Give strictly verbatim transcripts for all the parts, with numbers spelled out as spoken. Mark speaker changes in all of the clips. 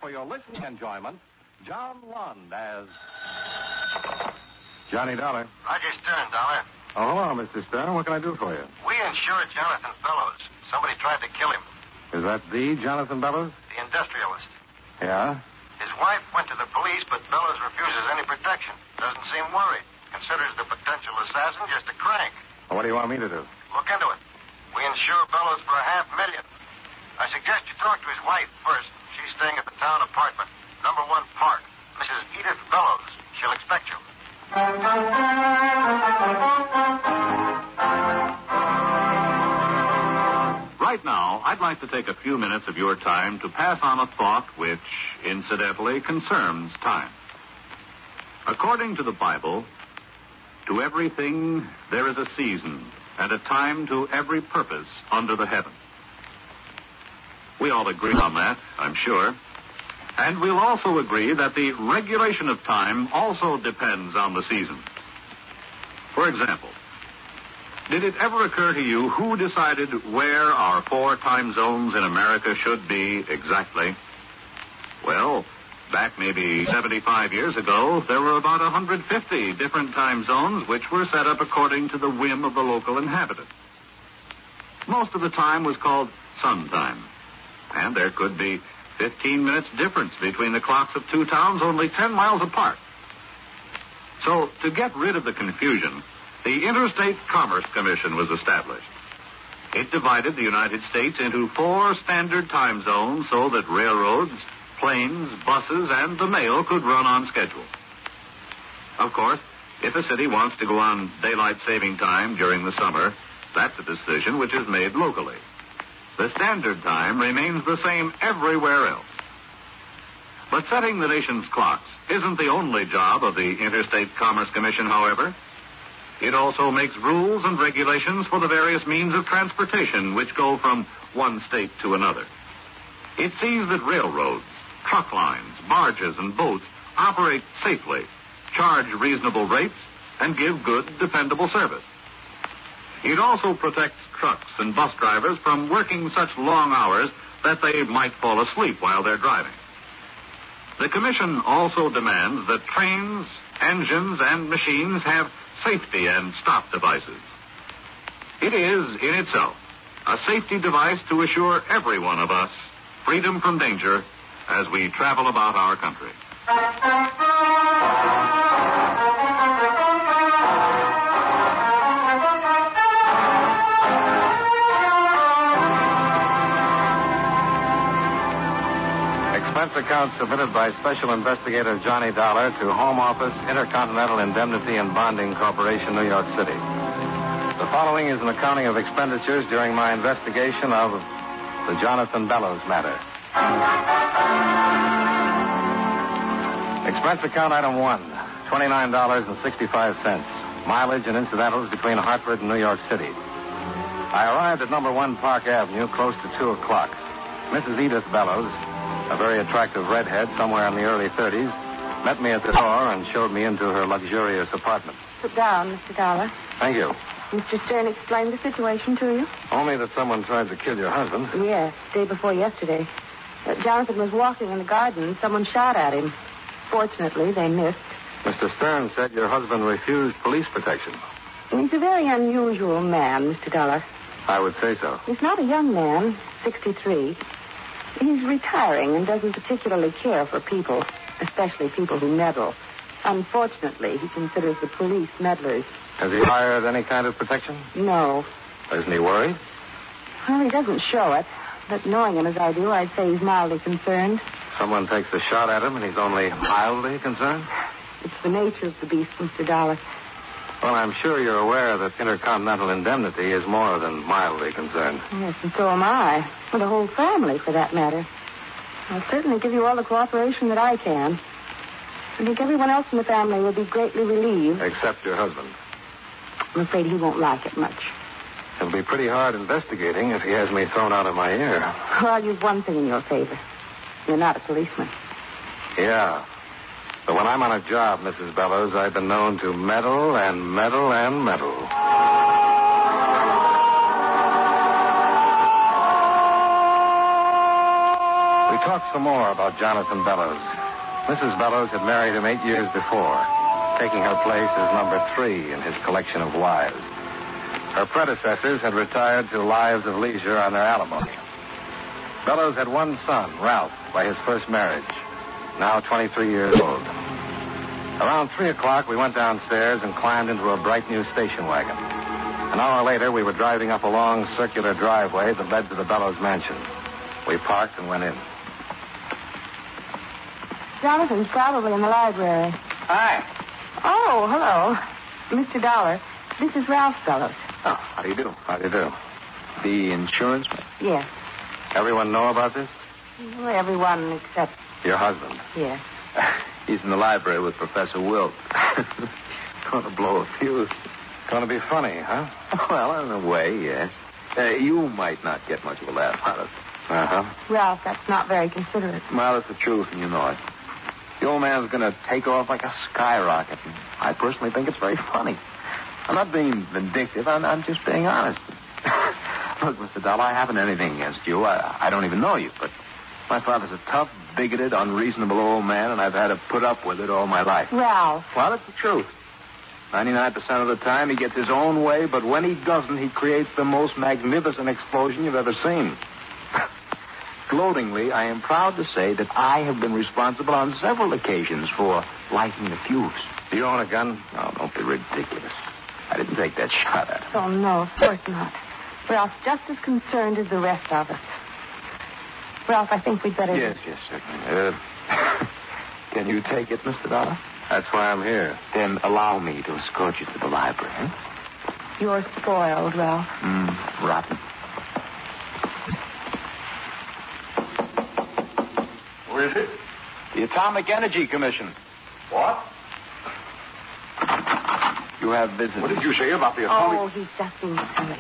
Speaker 1: for your listening enjoyment, John Lund as Johnny Dollar.
Speaker 2: Roger Stern, Dollar.
Speaker 1: Oh, hello, Mister Stern. What can I do for you?
Speaker 2: We insured Jonathan Bellows. Somebody tried to kill him.
Speaker 1: Is that the Jonathan Bellows?
Speaker 2: The industrialist.
Speaker 1: Yeah?
Speaker 2: His wife went to the police, but Bellows refuses any protection. Doesn't seem worried. Considers the potential assassin just a crank.
Speaker 1: Well, what do you want me to do?
Speaker 2: Look into it. We insure Bellows for a half million. I suggest you talk to his wife first. She's staying at the town apartment, number one park. Missus Edith Bellows. She'll expect you.
Speaker 3: Right now, I'd like to take a few minutes of your time to pass on a thought which, incidentally, concerns time. According to the Bible, to everything there is a season and a time to every purpose under the heaven. We all agree on that, I'm sure. And we'll also agree that the regulation of time also depends on the seasons. For example, did it ever occur to you who decided where our four time zones in America should be exactly? Well, back maybe seventy-five years ago, there were about one hundred fifty different time zones which were set up according to the whim of the local inhabitant. Most of the time was called sun time, and there could be fifteen minutes difference between the clocks of two towns only ten miles apart. So, to get rid of the confusion, the Interstate Commerce Commission was established. It divided the United States into four standard time zones so that railroads, planes, buses, and the mail could run on schedule. Of course, if a city wants to go on daylight saving time during the summer, that's a decision which is made locally. The standard time remains the same everywhere else. But setting the nation's clocks isn't the only job of the Interstate Commerce Commission, however. It also makes rules and regulations for the various means of transportation which go from one state to another. It sees that railroads, truck lines, barges, and boats operate safely, charge reasonable rates, and give good, dependable service. It also protects trucks and bus drivers from working such long hours that they might fall asleep while they're driving. The Commission also demands that trains, engines, and machines have safety and stop devices. It is, in itself, a safety device to assure every one of us freedom from danger as we travel about our country.
Speaker 1: Expense account submitted by Special Investigator Johnny Dollar to Home Office, Intercontinental Indemnity and Bonding Corporation, New York City. The following is an accounting of expenditures during my investigation of the Jonathan Bellows matter. Expense account item one, twenty-nine dollars and sixty-five cents. Mileage and incidentals between Hartford and New York City. I arrived at number one Park Avenue close to two o'clock. Missus Edith Bellows, a very attractive redhead somewhere in the early thirties, met me at the door and showed me into her luxurious apartment.
Speaker 4: Sit down, Mister Dollar.
Speaker 1: Thank you.
Speaker 4: Mister Stern explained the situation to you?
Speaker 1: Only that someone tried to kill your husband.
Speaker 4: Yes, day before yesterday. Uh, Jonathan was walking in the garden and someone shot at him. Fortunately, they missed.
Speaker 1: Mister Stern said your husband refused police protection.
Speaker 4: He's a very unusual man, Mister Dollar.
Speaker 1: I would say so.
Speaker 4: He's not a young man, sixty-three. He's retiring and doesn't particularly care for people, especially people who meddle. Unfortunately, he considers the police meddlers.
Speaker 1: Has he hired any kind of protection?
Speaker 4: No.
Speaker 1: Isn't he worried?
Speaker 4: Well, he doesn't show it. But knowing him as I do, I'd say he's mildly concerned.
Speaker 1: Someone takes a shot at him and he's only mildly concerned?
Speaker 4: It's the nature of the beast, Mister Dollar.
Speaker 1: Well, I'm sure you're aware that Intercontinental Indemnity is more than mildly concerned.
Speaker 4: Yes, and so am I. Well, the whole family, for that matter. I'll certainly give you all the cooperation that I can. I think everyone else in the family will be greatly relieved.
Speaker 1: Except your husband.
Speaker 4: I'm afraid he won't like it much.
Speaker 1: It'll be pretty hard investigating if he has me thrown out of my ear.
Speaker 4: Well, you've one thing in your favor. You're not a policeman.
Speaker 1: Yeah. But when I'm on a job, Missus Bellows, I've been known to meddle and meddle and meddle. We talked some more about Jonathan Bellows. Missus Bellows had married him eight years before, taking her place as number three in his collection of wives. Her predecessors had retired to lives of leisure on their alimony. Bellows had one son, Ralph, by his first marriage, now twenty-three years old. Around three o'clock, we went downstairs and climbed into a bright new station wagon. An hour later, we were driving up a long circular driveway that led to the Bellows mansion. We parked and went in.
Speaker 4: Jonathan's probably in the library.
Speaker 5: Hi.
Speaker 4: Oh, hello. Mister Dollar, this is Ralph Bellows.
Speaker 5: Oh, how do you do?
Speaker 1: How do you do?
Speaker 5: The insurance man?
Speaker 4: Yes.
Speaker 1: Everyone know about this?
Speaker 4: Well, everyone except...
Speaker 1: Your husband.
Speaker 4: Yes.
Speaker 5: He's in the library with Professor Wilt. Going to blow a fuse.
Speaker 1: Going to be funny, huh?
Speaker 5: Well, in a way, yes. Uh, you might not get much of a laugh out of it.
Speaker 1: Uh-huh.
Speaker 4: Ralph, that's not very considerate.
Speaker 5: Well, it's the truth, and you know it. The old man's going to take off like a skyrocket, and I personally think it's very funny. I'm not being vindictive. I'm, I'm just being honest. Look, Mister Dollar, I haven't anything against you. I, I don't even know you, but my father's a tough, bigoted, unreasonable old man, and I've had to put up with it all my life.
Speaker 4: Ralph.
Speaker 5: Well, it's the truth. ninety-nine percent of the time, he gets his own way, but when he doesn't, he creates the most magnificent explosion you've ever seen. Gloatingly, I am proud to say that I have been responsible on several occasions for lighting the fuse.
Speaker 1: Do you own a gun?
Speaker 5: Oh, don't be ridiculous. I didn't take that shot at him.
Speaker 4: Oh, no, of course not. Ralph's just as concerned as the rest of us. Ralph, I think we'd better...
Speaker 5: Yes, yes, certainly. Uh, can you take it, Mister Dollar?
Speaker 1: That's why I'm here.
Speaker 5: Then allow me to escort you to the library. Huh?
Speaker 4: You're spoiled, Ralph.
Speaker 5: Mm, rotten.
Speaker 2: Who is it?
Speaker 5: The Atomic Energy Commission.
Speaker 2: What?
Speaker 5: You have visitors.
Speaker 2: What did you say about the atomic...
Speaker 4: Oh, he's just being silly.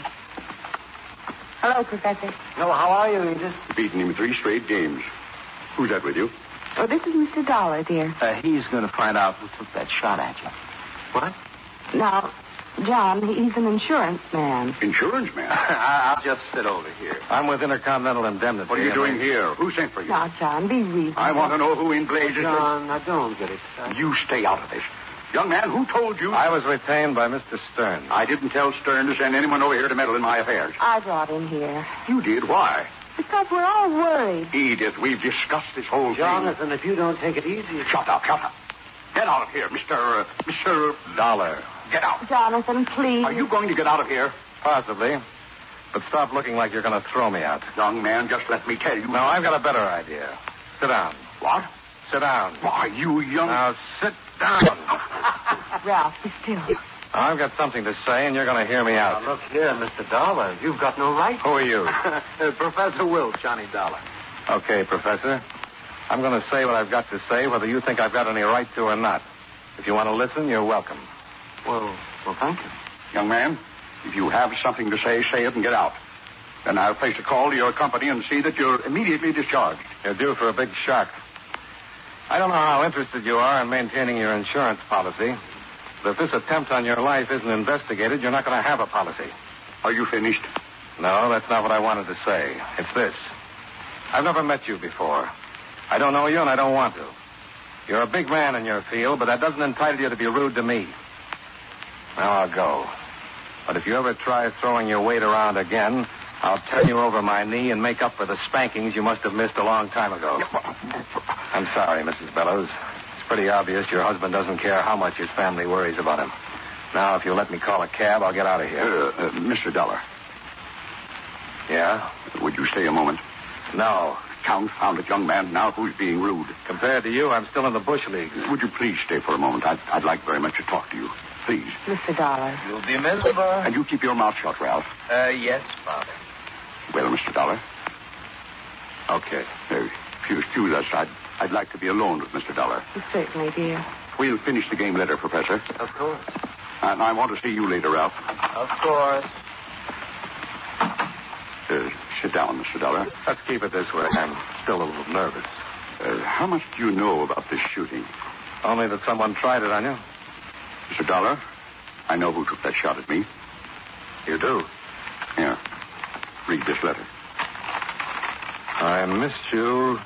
Speaker 4: Hello, Professor.
Speaker 5: No, how are you, Edith?
Speaker 2: Beaten him three straight games. Who's that with you?
Speaker 4: Oh, this is Mister Dollar, dear.
Speaker 5: Uh, he's going to find out who took that shot at you.
Speaker 2: What?
Speaker 4: Now, John, he- he's an insurance man.
Speaker 2: Insurance man?
Speaker 5: I'll just sit over here.
Speaker 1: I'm with Intercontinental Indemnity.
Speaker 2: What are you
Speaker 1: and
Speaker 2: doing
Speaker 1: we-
Speaker 2: here? Who sent for you?
Speaker 4: Now, John, be reasonable.
Speaker 2: I want to know who in blazes...
Speaker 5: I don't get it.
Speaker 2: You stay out of this. Young man, who told you?
Speaker 1: I was retained by Mister Stern.
Speaker 2: I didn't tell Stern to send anyone over here to meddle in my affairs.
Speaker 4: I brought him here.
Speaker 2: You did? Why?
Speaker 4: Because we're all worried.
Speaker 2: Edith, we've discussed this whole
Speaker 5: Jonathan, if you don't take it easy...
Speaker 2: thing. Shut up, shut up. Get out of here, Mister... Uh, Mister...
Speaker 1: Dollar.
Speaker 2: Get out.
Speaker 4: Jonathan, please.
Speaker 2: Are you going to get out of here?
Speaker 1: Possibly. But stop looking like you're going to throw me out.
Speaker 2: Young man, just let me tell you.
Speaker 1: No, I've got a better idea. Sit down.
Speaker 2: What?
Speaker 1: Sit down.
Speaker 2: Why, you young...
Speaker 1: Now, sit down.
Speaker 4: Ralph, be still.
Speaker 1: I've got something to say, and you're going to hear me out.
Speaker 5: Look here, Mister Dollar. You've got no right.
Speaker 1: Who are you?
Speaker 5: uh, Professor Wilt, Johnny Dollar.
Speaker 1: Okay, Professor. I'm going to say what I've got to say, whether you think I've got any right to or not. If you want to listen, you're welcome.
Speaker 5: Well, well, thank you.
Speaker 2: Young man, if you have something to say, say it and get out. Then I'll place a call to your company and see that you're immediately discharged.
Speaker 1: You're due for a big shock. I don't know how interested you are in maintaining your insurance policy, but if this attempt on your life isn't investigated, you're not going to have a policy.
Speaker 2: Are you finished?
Speaker 1: No, that's not what I wanted to say. It's this. I've never met you before. I don't know you, and I don't want to. You're a big man in your field, but that doesn't entitle you to be rude to me. Now I'll go. But if you ever try throwing your weight around again, I'll turn you over my knee and make up for the spankings you must have missed a long time ago. I'm sorry, Missus Bellows. It's pretty obvious your husband doesn't care how much his family worries about him. Now, if you'll let me call a cab, I'll get out of here.
Speaker 2: Uh, uh, Mister Dollar,
Speaker 1: Yeah?
Speaker 2: would you stay a moment?
Speaker 1: No.
Speaker 2: Confound it, young man. Now who's being rude?
Speaker 1: Compared to you, I'm still in the bush leagues.
Speaker 2: Would you please stay for a moment? I'd, I'd like very much to talk to you. Please.
Speaker 4: Mister Dollar.
Speaker 5: You'll be miserable.
Speaker 2: And you keep your mouth shut, Ralph.
Speaker 5: Uh, yes, Father.
Speaker 2: Well, Mister Dollar,
Speaker 1: Okay.
Speaker 2: uh, if you excuse us, I'd, I'd like to be alone with Mister Dollar.
Speaker 4: Certainly, dear.
Speaker 2: We'll finish the game later, Professor.
Speaker 5: Of course.
Speaker 2: And I want to see you later, Ralph.
Speaker 5: Of course.
Speaker 2: Uh, sit down, Mister Dollar.
Speaker 1: Let's keep it this way. I'm still a little nervous.
Speaker 2: Uh, how much do you know about this shooting?
Speaker 1: Only that someone tried it on you.
Speaker 2: Mister Dollar, I know who took that shot at me.
Speaker 1: You do.
Speaker 2: Here. Read this letter.
Speaker 1: I missed you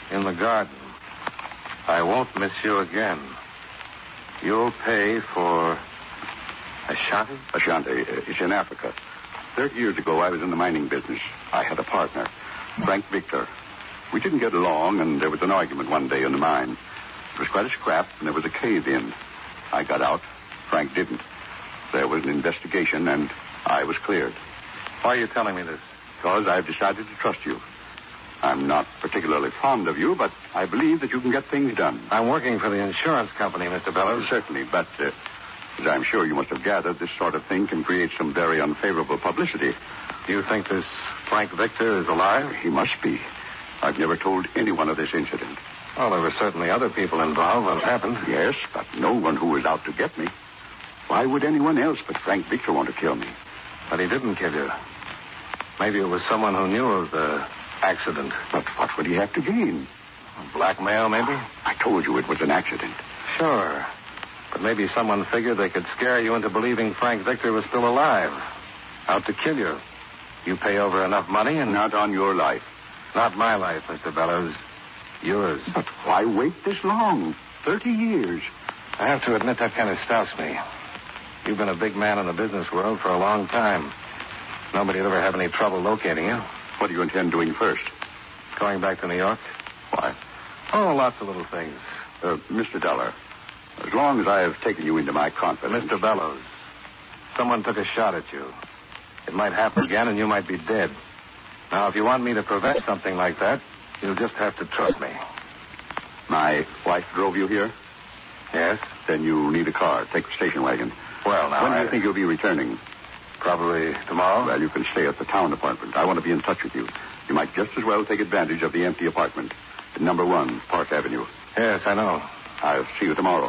Speaker 1: in the garden. I won't miss you again. You'll pay for Ashanti?
Speaker 6: Ashanti. It's in Africa. Thirty years ago, I was in the mining business. I had a partner, Frank Victor. We didn't get along, and there was an argument one day in the mine. It was quite a scrap, and there was a cave-in. I got out. Frank didn't. There was an investigation, and I was cleared.
Speaker 1: Why are you telling me this?
Speaker 6: Because I've decided to trust you. I'm not particularly fond of you, but I believe that you can get things done.
Speaker 1: I'm working for the insurance company, Mister Bellows.
Speaker 6: Certainly, but uh, as I'm sure you must have gathered, this sort of thing can create some very unfavorable publicity.
Speaker 1: Do you think this Frank Victor is alive?
Speaker 6: He must be. I've never told anyone of this incident.
Speaker 1: Well, there were certainly other people involved when it happened.
Speaker 6: Yes, but no one who was out to get me. Why would anyone else but Frank Victor want to kill me?
Speaker 1: But he didn't kill you. Maybe it was someone who knew of the accident.
Speaker 6: But what would he have to gain?
Speaker 1: Blackmail, maybe?
Speaker 6: I told you it was an accident.
Speaker 1: Sure. But maybe someone figured they could scare you into believing Frank Victor was still alive. Out to kill you. You pay over enough money and...
Speaker 6: Not on your life.
Speaker 1: Not my life, Mister Bellows. Yours.
Speaker 6: But why wait this long? Thirty years.
Speaker 1: I have to admit that kind of stops me. You've been a big man in the business world for a long time. Nobody would ever have any trouble locating you.
Speaker 6: What do you intend doing first?
Speaker 1: Going back to New York?
Speaker 6: Why?
Speaker 1: Oh, lots of little things.
Speaker 6: Uh, Mister Dollar, as long as I have taken you into my confidence...
Speaker 1: Mister Bellows, someone took a shot at you. It might happen again and you might be dead. Now, if you want me to prevent something like that, you'll just have to trust me.
Speaker 6: My wife drove you here?
Speaker 1: Yes?
Speaker 6: Then you need a car. Take the station wagon.
Speaker 1: Well, now,
Speaker 6: When do
Speaker 1: I...
Speaker 6: you think you'll be returning?
Speaker 1: Probably tomorrow.
Speaker 6: Well, you can stay at the town apartment. I want to be in touch with you. You might just as well take advantage of the empty apartment at number one, Park Avenue.
Speaker 1: Yes, I know.
Speaker 6: I'll see you tomorrow.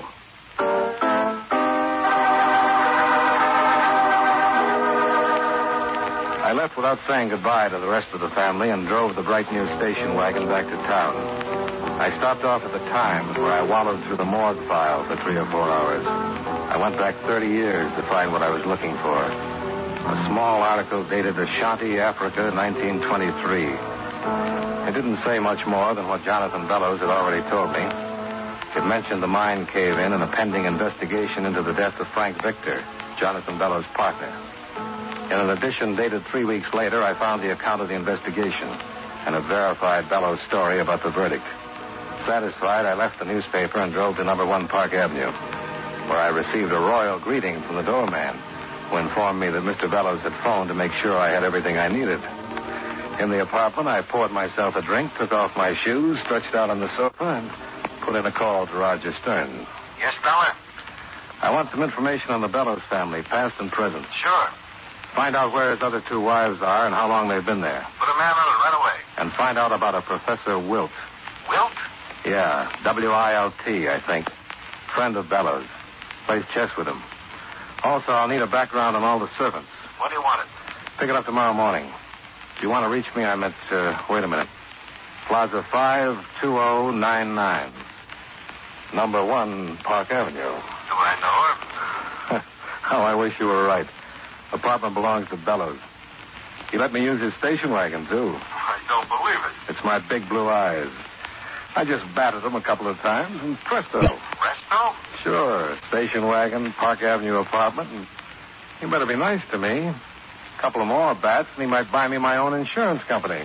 Speaker 1: I left without saying goodbye to the rest of the family and drove the bright new station wagon back to town. I stopped off at the Times, where I wallowed through the morgue file for three or four hours. I went back thirty years to find what I was looking for. A small article dated Ashanti, Africa, nineteen twenty-three. It didn't say much more than what Jonathan Bellows had already told me. It mentioned the mine cave-in and a pending investigation into the death of Frank Victor, Jonathan Bellows' partner. In an edition dated three weeks later, I found the account of the investigation and a verified Bellows story about the verdict. Satisfied, I left the newspaper and drove to number one Park Avenue, where I received a royal greeting from the doorman, who informed me that Mister Bellows had phoned to make sure I had everything I needed. In the apartment, I poured myself a drink, took off my shoes, stretched out on the sofa, and put in a call to Roger Stern.
Speaker 2: Yes, Dollar?
Speaker 1: I want some information on the Bellows family, past and present.
Speaker 2: Sure.
Speaker 1: Find out where his other two wives are and how long they've been there.
Speaker 2: Put a man on it right away.
Speaker 1: And find out about a Professor Wilt.
Speaker 2: Wilt?
Speaker 1: Yeah, W I L T, I think. Friend of Bellows. Plays chess with him. Also, I'll need a background on all the servants.
Speaker 2: When do you want it?
Speaker 1: Pick it up tomorrow morning. If you want to reach me, I'm at, uh, wait a minute. Plaza five two oh nine nine. Number one, Park Avenue.
Speaker 2: Do I know her?
Speaker 1: Oh, I wish you were right. Apartment belongs to Bellows. He let me use his station wagon, too.
Speaker 2: I don't believe it.
Speaker 1: It's my big blue eyes. I just batted them a couple of times, and presto.
Speaker 2: Presto?
Speaker 1: Sure. Station wagon, Park Avenue apartment, and he better be nice to me. A couple of more bats, and he might buy me my own insurance company.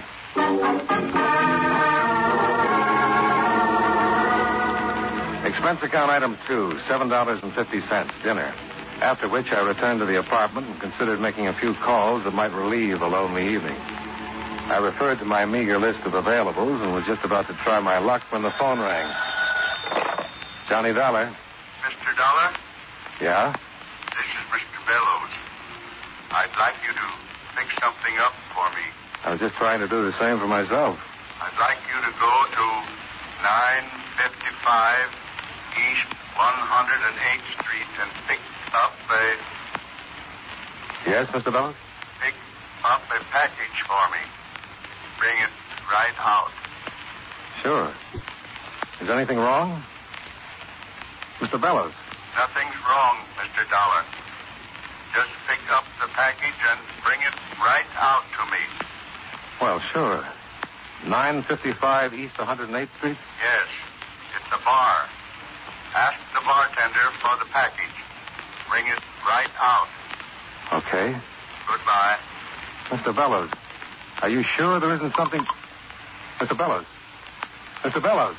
Speaker 1: Expense account item two, seven dollars and fifty cents, dinner. After which I returned to the apartment and considered making a few calls that might relieve a lonely evening. I referred to my meager list of availables and was just about to try my luck when the phone rang. Johnny Dollar.
Speaker 2: Mister Dollar?
Speaker 1: Yeah?
Speaker 2: This is Mister Bellows. I'd like you to fix something up for me.
Speaker 1: I was just trying to do the same for myself.
Speaker 2: I'd like you to go to nine fifty-five East one hundred eighth Street and pick up a...
Speaker 1: Yes, Mister Bellows?
Speaker 2: Pick up a package for me. Bring it right out.
Speaker 1: Sure. Is anything wrong? Mister Bellows?
Speaker 2: Nothing's wrong, Mister Dollar. Just pick up the package and bring it right out to me.
Speaker 1: Well, sure. nine fifty-five East one hundred eighth Street?
Speaker 2: Yes. It's the bar. Ask the bartender for the package. Bring it right out.
Speaker 1: Okay.
Speaker 2: Goodbye.
Speaker 1: Mister Bellows, are you sure there isn't something... Mister Bellows? Mister Bellows?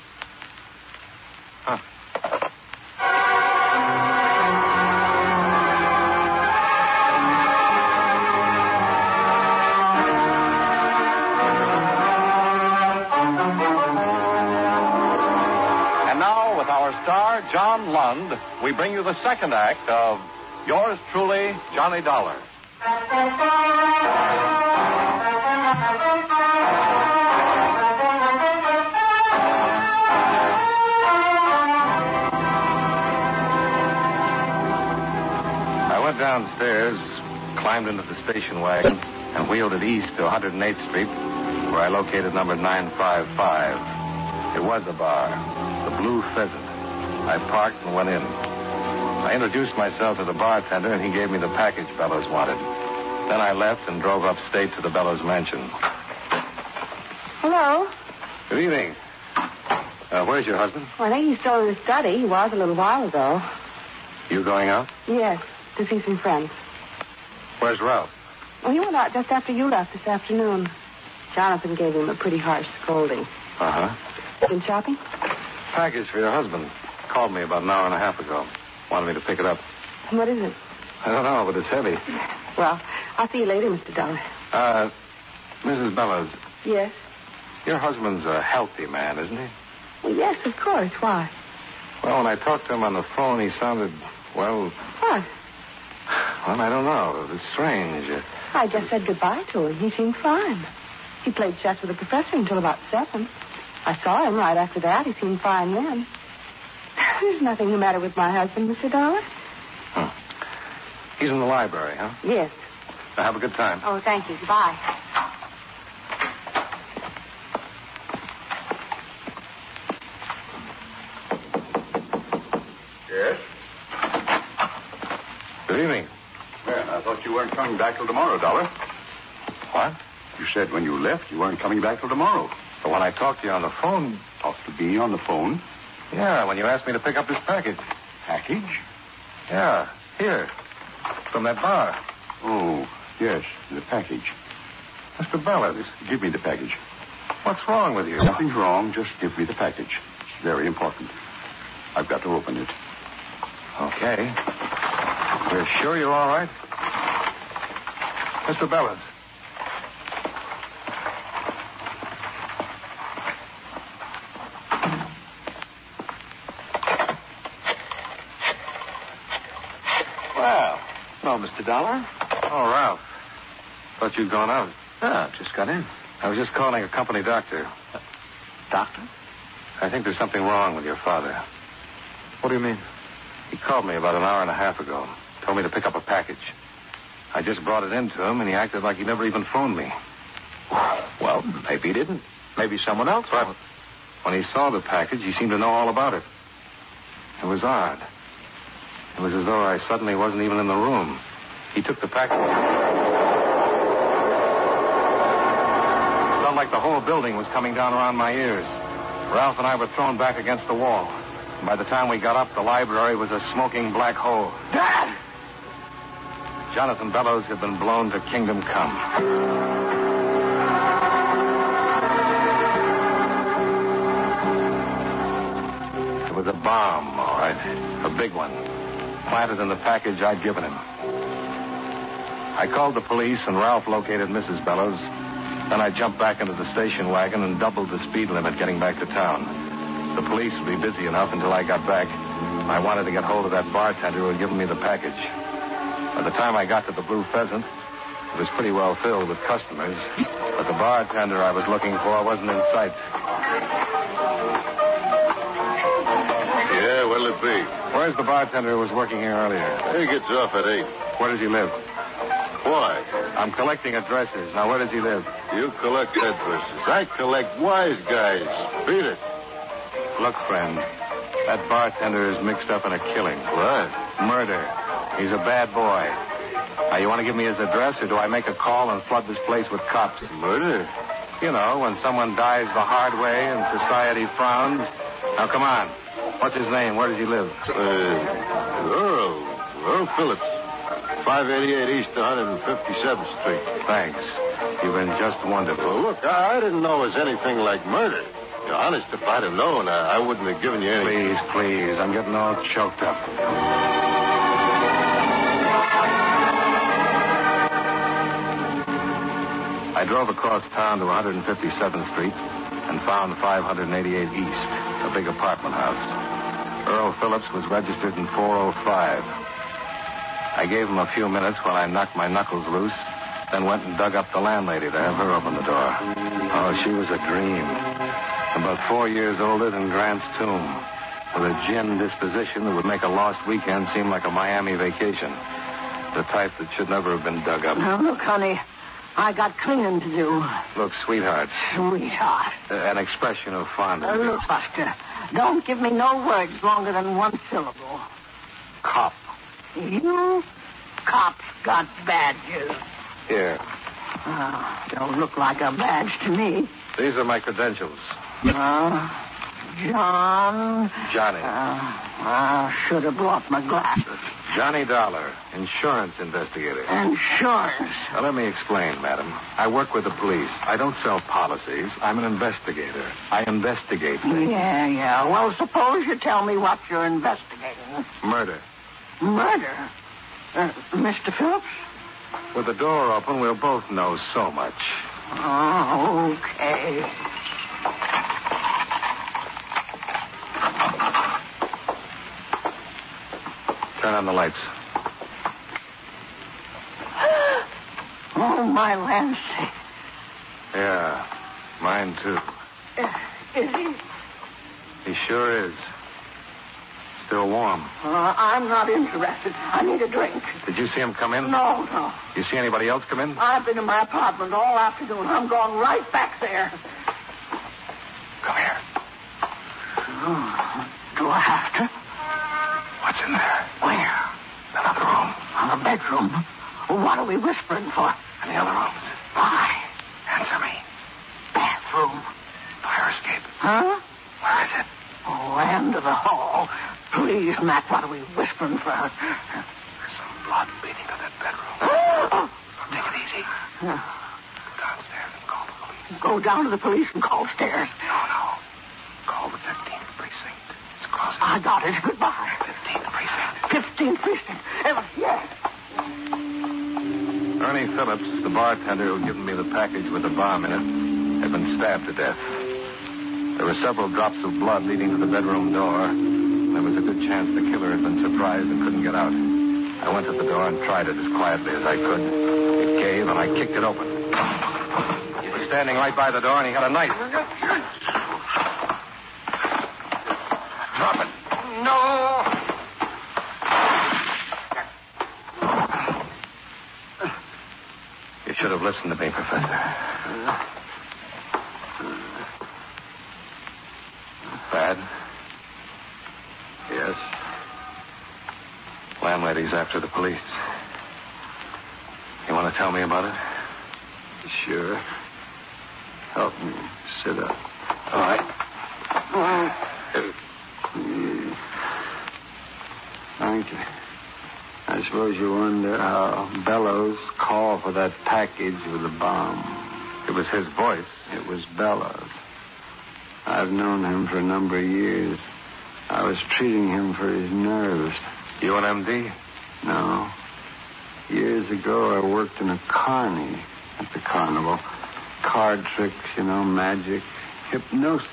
Speaker 1: Huh.
Speaker 3: And now, with our star, John Lund, we bring you the second act of Yours Truly, Johnny Dollar.
Speaker 1: I went downstairs, climbed into the station wagon, and wheeled it east to one hundred eighth Street, where I located number nine fifty-five. It was a bar, the Blue Pheasant. I parked and went in. I introduced myself to the bartender, and he gave me the package Bellows wanted. Then I left and drove upstate to the Bellows mansion.
Speaker 4: Hello?
Speaker 1: Good evening. Uh, where's your husband?
Speaker 4: Well, I think he's still in his study. He was a little while ago.
Speaker 1: You going out?
Speaker 4: Yes, to see some friends.
Speaker 1: Where's Ralph?
Speaker 4: Well, he went out just after you left this afternoon. Jonathan gave him a pretty harsh scolding.
Speaker 1: Uh-huh.
Speaker 4: Been shopping?
Speaker 1: Package for your husband. Called me about an hour and a half ago. Wanted me to pick it up.
Speaker 4: What is it?
Speaker 1: I don't know, but it's heavy.
Speaker 4: Well, I'll see you later, Mister Dollar.
Speaker 1: Uh, Missus Bellows,
Speaker 4: Yes?
Speaker 1: your husband's a healthy man, isn't he?
Speaker 4: Well, yes, of course. Why?
Speaker 1: Well, when I talked to him on the phone, he sounded, well,
Speaker 4: What?
Speaker 1: well, I don't know. It was strange. Uh,
Speaker 4: I just said goodbye to him. He seemed fine. He played chess with the professor until about seven. I saw him right after that. He seemed fine then. There's nothing the matter with my husband, Mister Dollar.
Speaker 1: huh. He's in the library, huh?
Speaker 4: Yes.
Speaker 1: Now, have a good time.
Speaker 4: Oh, thank you. Goodbye.
Speaker 6: Yes?
Speaker 1: Good evening.
Speaker 6: Well, I thought you weren't coming back till tomorrow, Dollar.
Speaker 1: What?
Speaker 6: You said when you left you weren't coming back till tomorrow.
Speaker 1: But when I talked to you on the phone...
Speaker 6: Talked to me on the phone?
Speaker 1: Yeah, when you asked me to pick up this package.
Speaker 6: Package?
Speaker 1: Yeah, here. From that bar.
Speaker 6: Oh, yes, the package.
Speaker 1: Mister Bellows,
Speaker 6: Give me the package.
Speaker 1: what's wrong with you?
Speaker 6: Nothing's wrong. Just give me the package. It's very important. I've got to open it.
Speaker 1: Okay. You're sure you're all right? Mister Bellows.
Speaker 5: Well, hello, Mister Dollar.
Speaker 1: Oh, Ralph. Thought you'd gone out.
Speaker 5: Ah, just got in.
Speaker 1: I was just calling a company doctor.
Speaker 5: Doctor?
Speaker 1: I think there's something wrong with your father.
Speaker 5: What do you mean?
Speaker 1: He called me about an hour and a half ago. Told me to pick up a package. I just brought it in to him, and he acted like he never even phoned me.
Speaker 5: Well, maybe he didn't. Maybe someone else.
Speaker 1: But when he saw the package, he seemed to know all about it. It was odd. It was as though I suddenly wasn't even in the room. He took the package. It felt like the whole building was coming down around my ears. Ralph and I were thrown back against the wall. And by the time we got up, the library was a smoking black hole.
Speaker 5: Dad!
Speaker 1: Jonathan Bellows had been blown to kingdom come. It was a bomb, all right. A big one. Planted in the package I'd given him. I called the police, and Ralph located Missus Bellows. Then I jumped back into the station wagon and doubled the speed limit getting back to town. The police would be busy enough until I got back. I wanted to get hold of that bartender who had given me the package. By the time I got to the Blue Pheasant, it was pretty well filled with customers. But the bartender I was looking for wasn't in sight.
Speaker 2: Yeah, what'll it be?
Speaker 1: Where's the bartender who was working here earlier?
Speaker 2: He gets off at eight.
Speaker 1: Where does he live?
Speaker 2: Why?
Speaker 1: I'm collecting addresses. Now, where does he live?
Speaker 2: You collect addresses. I collect wise guys. Beat it.
Speaker 1: Look, friend, that bartender is mixed up in a killing.
Speaker 2: What?
Speaker 1: Murder. He's a bad boy. Now, you want to give me his address, or do I make a call and flood this place with cops?
Speaker 2: Murder?
Speaker 1: You know, when someone dies the hard way and society frowns. Now, come on. What's his name? Where does he live?
Speaker 7: Uh, Earl. Earl Phillips. five eighty-eight East one fifty-seventh Street.
Speaker 1: Thanks. You've been just wonderful.
Speaker 7: Well, look, I, I didn't know it was anything like murder. You know, honest, if I'd have known, I, I wouldn't have given you any...
Speaker 1: Please, please. I'm getting all choked up. I drove across town to one fifty-seventh Street and found five eighty-eight East, a big apartment house. Earl Phillips was registered in four oh five. I gave him a few minutes while I knocked my knuckles loose, then went and dug up the landlady to have her open the door. Oh, she was a dream. About four years older than Grant's tomb, with a gin disposition that would make a lost weekend seem like a Miami vacation. The type that should never have been dug up.
Speaker 8: Now, look, honey, I got cleaning to do.
Speaker 1: Look, sweetheart.
Speaker 8: Sweetheart.
Speaker 1: Uh, an expression of fondness.
Speaker 8: Uh, look, Buster, don't give me no words longer than one syllable.
Speaker 1: Cop.
Speaker 8: You cops got badges.
Speaker 1: Here.
Speaker 8: Uh, don't look like a badge to me.
Speaker 1: These are my credentials.
Speaker 8: Uh, John.
Speaker 1: Johnny.
Speaker 8: Uh, I should have brought my glasses.
Speaker 1: Johnny Dollar, insurance investigator.
Speaker 8: Insurance?
Speaker 1: Now, let me explain, madam. I work with the police. I don't sell policies. I'm an investigator. I investigate things.
Speaker 8: Yeah, yeah. Well, suppose you tell me what you're investigating.
Speaker 1: Murder.
Speaker 8: Murder? Uh, Mister Phillips?
Speaker 1: With the door open, we'll both know so much.
Speaker 8: Oh, okay.
Speaker 1: Turn on the lights.
Speaker 8: Oh, my Lancy.
Speaker 1: Yeah, mine too.
Speaker 8: Uh, is he?
Speaker 1: He sure is. Still warm.
Speaker 8: Uh, I'm not interested. I need a drink.
Speaker 1: Did you see him come in?
Speaker 8: No, no.
Speaker 1: You see anybody else come in?
Speaker 8: I've been in my apartment all afternoon. I'm going right back there.
Speaker 1: Come here.
Speaker 8: Oh, do I have to?
Speaker 1: What's in there?
Speaker 8: Where?
Speaker 1: Another room.
Speaker 8: On a bedroom. What are we whispering for?
Speaker 1: And the other rooms.
Speaker 8: Why?
Speaker 1: Answer me.
Speaker 8: Bathroom.
Speaker 1: Fire escape.
Speaker 8: Huh?
Speaker 1: Where is it?
Speaker 8: Oh, end of the hall. Please, Mac, what are we whispering for?
Speaker 1: There's some blood leading to that bedroom. Take it easy. Go downstairs and call the police.
Speaker 8: Go down to the police and call stairs.
Speaker 1: No, no. Call the fifteenth precinct. It's closer.
Speaker 8: I got it. Goodbye.
Speaker 1: fifteenth precinct.
Speaker 8: fifteenth precinct. Uh, yes.
Speaker 1: Ernie Phillips, the bartender who'd given me the package with the bomb in it, had been stabbed to death. There were several drops of blood leading to the bedroom door. There was a good chance the killer had been surprised and couldn't get out. I went to the door and tried it as quietly as I could. It gave, and I kicked it open. He was standing right by the door, and he had a knife. Drop it.
Speaker 8: No.
Speaker 1: You should have listened to me, Professor. Bad?
Speaker 7: Yes.
Speaker 1: Landlady's after the police. You want to tell me about it?
Speaker 7: Sure. Help me. Sit up.
Speaker 1: All right.
Speaker 7: Thank you. I suppose you wonder how Bellows called for that package with the bomb.
Speaker 1: It was his voice.
Speaker 7: It was Bellows. I've known him for a number of years. I was treating him for his nerves.
Speaker 1: You an M D?
Speaker 7: No. Years ago, I worked in a carny at the carnival. Card tricks, you know, magic, hypnosis.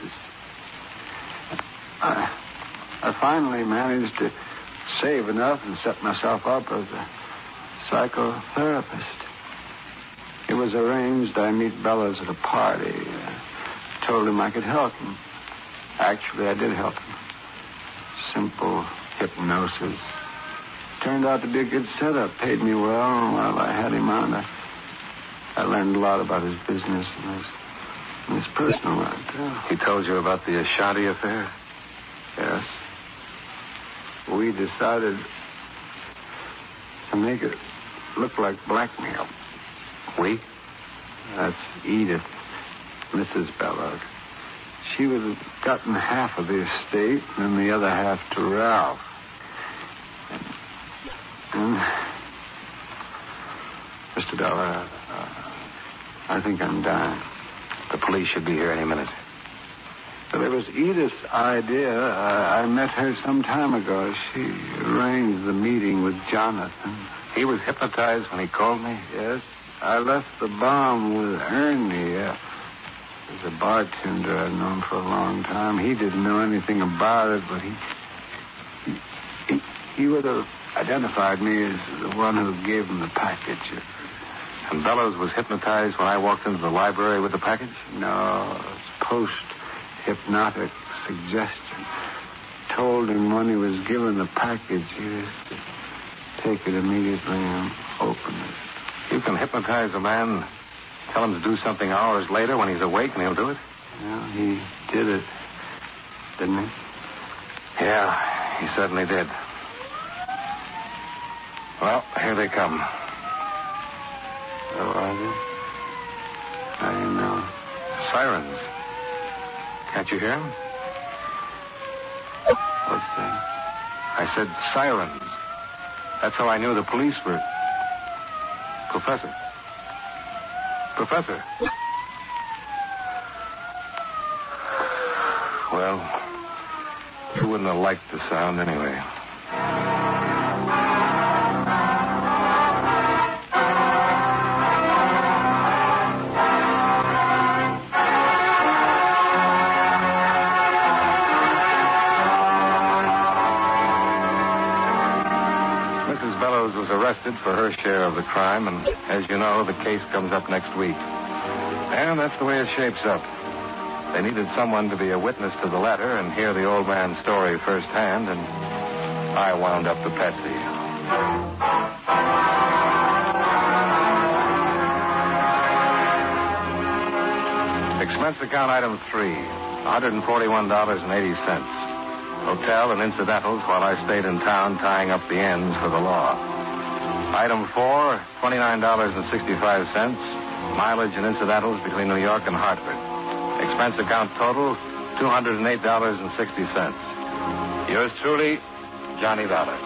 Speaker 7: I, I finally managed to save enough and set myself up as a psychotherapist. It was arranged I meet Bellows at a party. I told him I could help him. Actually, I did help him. Simple hypnosis. Turned out to be a good setup. Paid me well, and while I had him on, I, I learned a lot about his business and his, and his personal life, too.
Speaker 1: He told you about the Ashanti affair?
Speaker 7: Yes. We decided to make it look like blackmail.
Speaker 1: We?
Speaker 7: That's Edith. Missus Bellows. She would have gotten half of the estate and the other half to Ralph. And, and Mister Dollar, uh, I think I'm dying.
Speaker 1: The police should be here any minute.
Speaker 7: Well, it was Edith's idea. I, I met her some time ago. She arranged the meeting with Jonathan.
Speaker 1: He was hypnotized when he called me?
Speaker 7: Yes. I left the bomb with Ernie. Uh, There's a bartender I've known for a long time. He didn't know anything about it, but he, he, he, he would have identified me as the one who gave him the package.
Speaker 1: And Bellows was hypnotized when I walked into the library with the package?
Speaker 7: No, it was post-hypnotic suggestion. Told him when he was given the package, he was to take it immediately and open it.
Speaker 1: You can hypnotize a man, tell him to do something hours later when he's awake, and he'll do it?
Speaker 7: Well, he did it, didn't he?
Speaker 1: Yeah, he certainly did. Well, here they come.
Speaker 7: Oh, are they? How do you know?
Speaker 1: Sirens. Can't you hear them?
Speaker 7: What's that?
Speaker 1: I said sirens. That's how I knew the police were... Professor. Professor. Well, who wouldn't have liked the sound anyway? Missus Bellows was arrested for her share of the crime, and as you know, the case comes up next week. And that's the way it shapes up. They needed someone to be a witness to the letter and hear the old man's story firsthand, and I wound up the Patsy. Expense account item three, one hundred forty-one dollars and eighty cents. Hotel and incidentals while I stayed in town tying up the ends for the law. Item four, twenty-nine dollars and sixty-five cents. Mileage and incidentals between New York and Hartford. Expense account total, two hundred eight dollars and sixty cents. Yours truly, Johnny Dollar.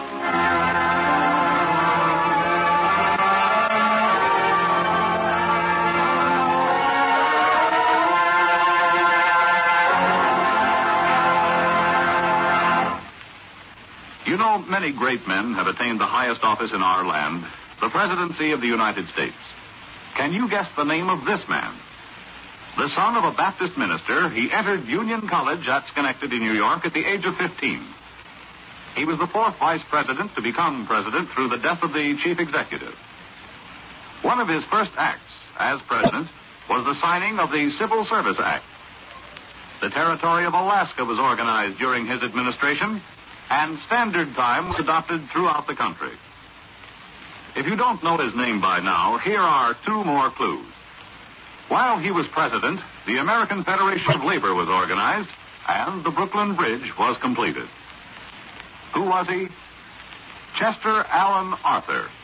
Speaker 3: You know, many great men have attained the highest office in our land, the presidency of the United States. Can you guess the name of this man? The son of a Baptist minister, he entered Union College at Schenectady, New York, at the age of fifteen. He was the fourth vice president to become president through the death of the chief executive. One of his first acts as president was the signing of the Civil Service Act. The territory of Alaska was organized during his administration, and standard time was adopted throughout the country. If you don't know his name by now, here are two more clues. While he was president, the American Federation of Labor was organized, and the Brooklyn Bridge was completed. Who was he? Chester Alan Arthur.